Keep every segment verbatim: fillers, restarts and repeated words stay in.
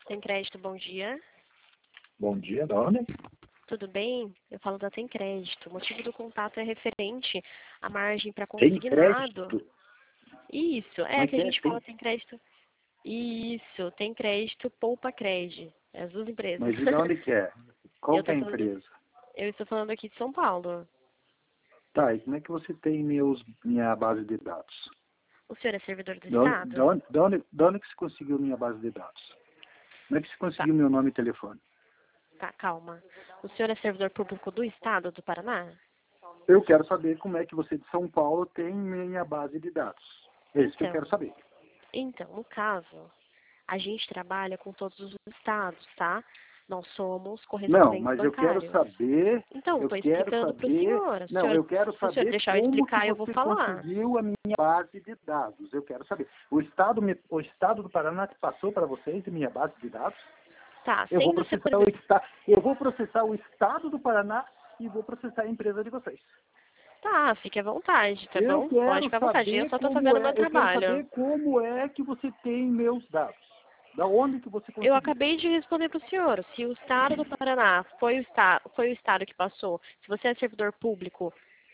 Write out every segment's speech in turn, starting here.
Tem Crédito, bom dia. Bom dia, dona. Tudo bem? Eu falo da Tem Crédito. O motivo do contato é referente à margem para Tem consignado. crédito? Isso, Como é é que a que é? gente Tem... fala Tem Crédito. Isso, Tem Crédito, Poupa Crédito. É as duas empresas. Mas de onde que é? Qual Eu que é tô a falando, empresa? eu estou falando aqui de São Paulo. Tá, e como é que você tem meus, minha base de dados? O senhor é servidor do De onde, de, Estado? onde, de, onde, de onde que você conseguiu minha base de dados? Como é que você Tá, conseguiu meu nome e telefone? tá, calma. O senhor é servidor público do Estado do Paraná? Eu quero saber como é que você de São Paulo tem minha base de dados. É isso que eu quero Então, saber. então, no caso, a gente trabalha com todos os estados, tá? Nós somos Não, correspondentes mas eu quero bancários. saber, Então, eu estou quero explicando para o saber, senhor. Se o não, senhor, eu quero se o senhor saber deixar eu como que explicar, eu vou você falar. conseguiu a minha base de dados. Eu quero saber. O Estado, me, o Estado do Paraná te passou para vocês a minha base de dados? Tá, Eu vou sendo você, por processar o exemplo... Estado, eu vou processar o Estado do Paraná e vou processar a empresa de vocês. Tá, fique à vontade, tá Eu bom? Pode quero ficar à vontade. Eu saber só estou como fazendo o meu é, eu quero trabalho. saber como é que você tem meus dados. Da onde que você Eu conseguiu? acabei de responder para o senhor. Se o Estado do Paraná foi o, esta, foi o Estado que passou, se você é servidor público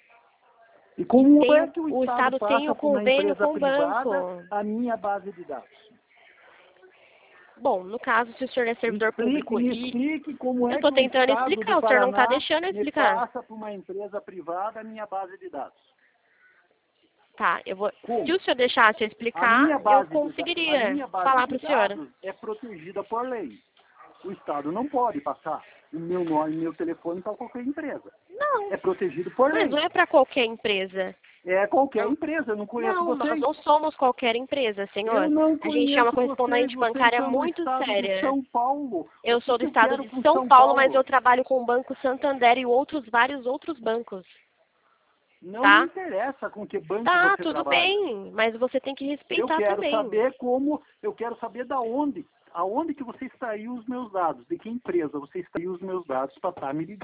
E e como tem é o, que o o Estado Estado tem passa o para uma convênio empresa com o banco. privada a minha base de dados? Bom, no caso, se o senhor é Me servidor explique, público me e... explique como Eu é estou que o tentando Estado do explicar, o senhor não está Paraná deixando eu me explicar. passa para uma empresa privada a minha base de dados. Tá, eu vou... Se Como? o senhor deixasse eu A explicar, minha eu base de, da- a conseguiria minha base falar de para o senhor. dados é protegida por lei. O Estado não pode passar o meu nome e meu telefone para qualquer empresa. Não, É protegido por mas lei. não é para qualquer empresa. É qualquer Não, empresa, eu não conheço não, nós vocês. não somos qualquer empresa, Eu senhor. não A gente é uma conheço vocês, correspondente vocês bancária são do muito Estado de séria. São Paulo. O Eu que, sou que do eu estado quero de com São São Paulo, mas eu Paulo? trabalho com o Banco Santander e outros vários outros bancos, Não me tá? interessa com que banco Tá, você tudo trabalha. bem, mas você tem que Eu respeitar quero também. saber como, eu quero saber da onde, aonde que você extraiu os meus dados, de que empresa você extraiu os meus dados para estar me ligando.